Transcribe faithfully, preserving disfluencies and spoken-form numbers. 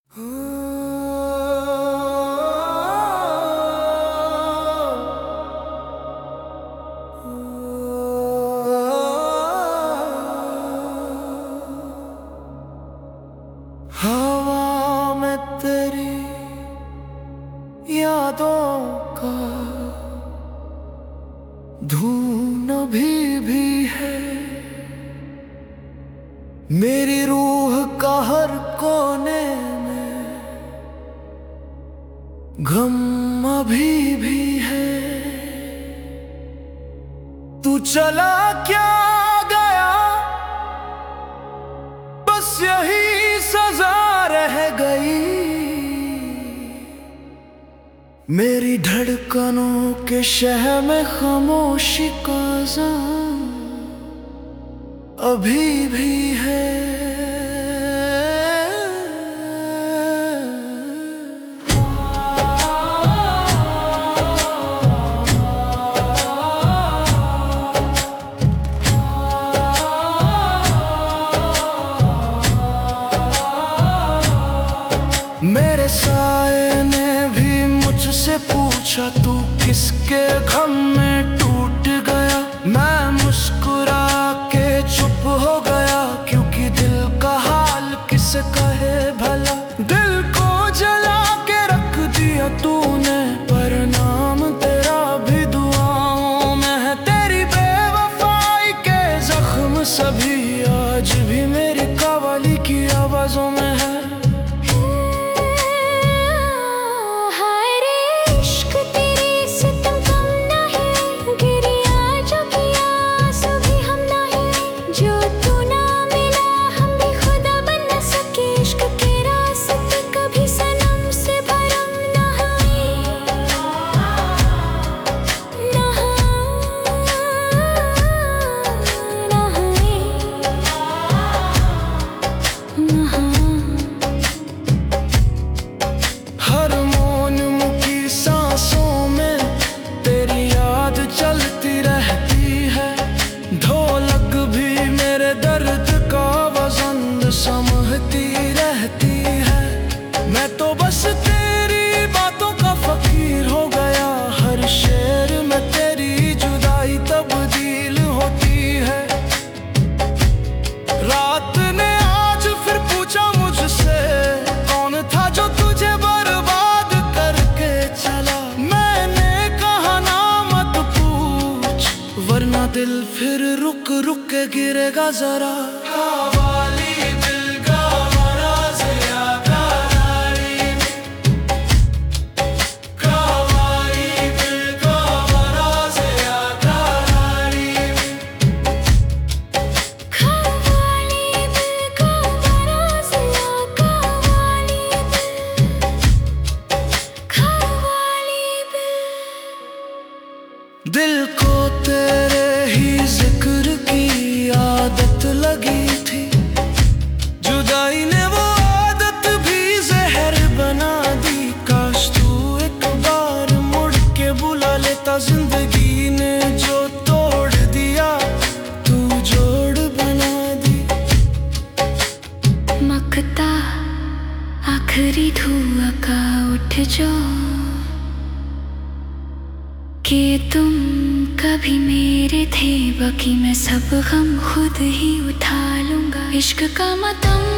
हवा में तेरी यादों का धुन अभी भी है। मेरी रूह का हर कोने में गम अभी भी है। तू चला क्या गया, बस यही सजा रह गई। मेरी धड़कनों के शहर में खामोशी का ज़ान अभी भी है। मेरे साए ने भी मुझसे पूछा, तू किसके गम में टूट गया। मैं मुस्कुरा के चुप हो गया, क्योंकि दिल का हाल किसे कहे भला। दिल को जला के रख दिया तूने, पर नाम तेरा भी दुआओं में है। तेरी बेवफाई के जख्म सभी आज भी मेरी कव्वाली की आवाजों में है। हर मौन मुकी सांसों में तेरी याद चलती रहती है। ढोलक भी मेरे दर्द का वजन समझती रहती है। मैं तो बस तेरी बातों का फकीर हो गया। हर शेर में तेरी जुदाई तब्दील होती है। रात ने आज फिर पूछा मुझसे, कौन था जो तुझे बर्बाद करके चला। मैंने कहा ना मत पूछ, वरना दिल फिर रुक रुक के गिरेगा जरा। कव्वाली दिल का मराज़ या करारी, कव्वाली दिल का मराज़ या करारी। कव्वाली दिल का मराज़ या कव्वाली दिल, कव्वाली दिल। दिल को तेरे ही जिक्र की आदत लगी थी। जुदाई ने वो आदत भी जहर बना दी। काश तू एक बार मुड़ के बुला लेता। जिंदगी ने जो तोड़ दिया, तू जोड़ बना दी। मकता आखिरी धुआं का उठ जाओ, कि तुम कभी मेरे थे। बाकी मैं सब गम खुद ही उठा लूंगा। इश्क का मतम